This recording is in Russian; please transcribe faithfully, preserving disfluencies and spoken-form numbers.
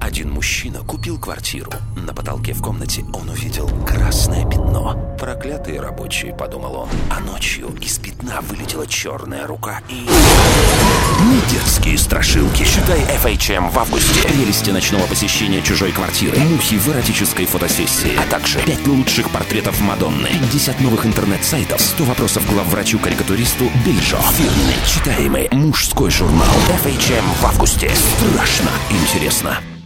Один мужчина купил квартиру. На потолке в комнате он увидел красное пятно. «Проклятые рабочие», — подумал он. А ночью из пятна вылетела черная рука и... Не детские страшилки. Читай эф эйч эм в августе. Прелести ночного посещения чужой квартиры, мухи в эротической фотосессии, а также пять лучших портретов Мадонны, пятьдесят новых интернет-сайтов, сто вопросов главврачу-карикатуристу Бельжо, фирменный, читаемый мужской журнал эф эйч эм в августе. Страшно интересно.